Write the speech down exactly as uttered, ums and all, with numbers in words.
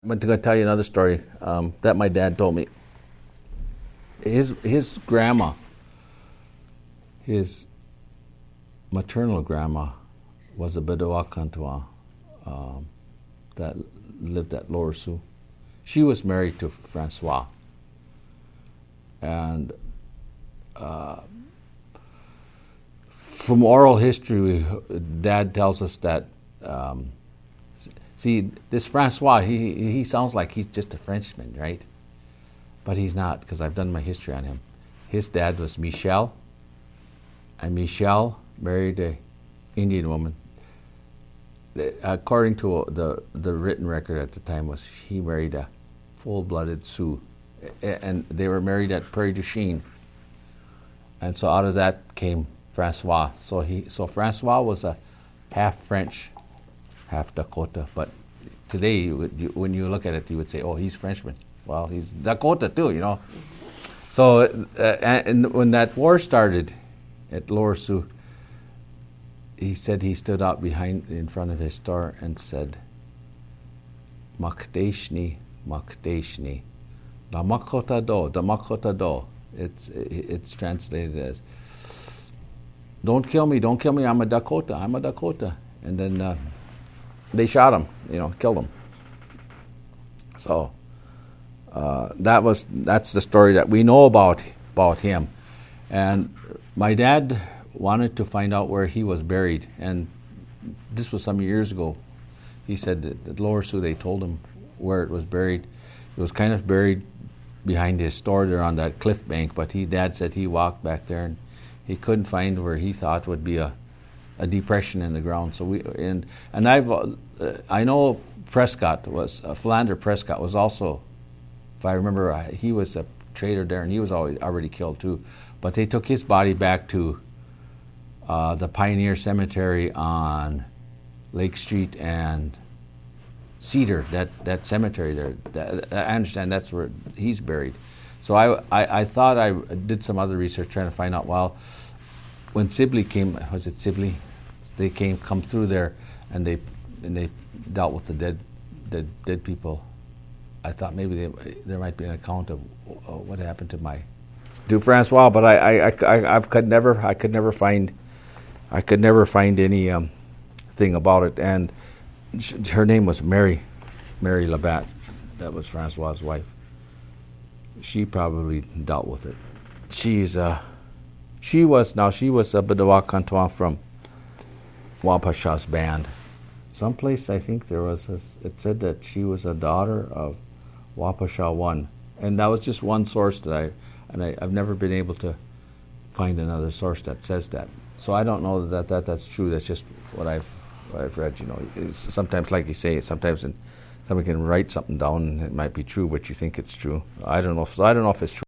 I'm going to tell you another story um, that my dad told me. His his grandma, his maternal grandma, was a Bedowa Kantua um, that lived at Lower Sioux. She was married to Francois, and uh, from oral history, Dad tells us that. Um, See, this Francois, he he sounds like he's just a Frenchman, right? But he's not, because I've done my history on him. His dad was Michel, and Michel married a Indian woman. According to the the written record at the time, was he married a full-blooded Sioux, and they were married at Prairie du Chien. And so out of that came Francois. So he so Francois was a half French, half Dakota, but today, when you look at it, you would say, oh, he's Frenchman. Well, he's Dakota too, you know. So uh, and when that war started at Lower Sioux, he said he stood out behind, in front of his store and said, Makdeshni, Makdeshni, da Makota do, da Makota do. It's, it's translated as, don't kill me, don't kill me, I'm a Dakota, I'm a Dakota. And then uh, they shot him, you know, killed him. So uh, that was that's the story that we know about about him. And my dad wanted to find out where he was buried, and this was some years ago. He said that at Lower Sioux they told him where it was buried. It was kind of buried behind his store there on that cliff bank, but he dad said he walked back there and he couldn't find where he thought would be a a depression in the ground. So we and and I've uh, I know Prescott was uh, Philander Prescott was also, if I remember, uh, he was a trader there, and he was already already killed too. But they took his body back to uh, the Pioneer Cemetery on Lake Street and Cedar. That that cemetery there. That, I understand that's where he's buried. So I, I I thought I did some other research trying to find out. Well, when Sibley came, was it Sibley? They came come through there, and they and they dealt with the dead, dead, dead people. I thought maybe they, there might be an account of uh, what happened to my, to Francois, but I I, I I I could never I could never find, I could never find any um, thing about it. And sh- her name was Mary, Mary Labatt. That was Francois's wife. She probably dealt with it. She's uh. She was, now she was a Bedowa Kantua from Wapasha's band. Someplace I think there was, this, it said that she was a daughter of Wapasha one. And that was just one source that I, and I, I've never been able to find another source that says that. So I don't know that, that that's true. That's just what I've, what I've read, you know. It's sometimes, like you say, sometimes in, somebody can write something down and it might be true, but you think it's true. I don't know if, so I don't know if it's true.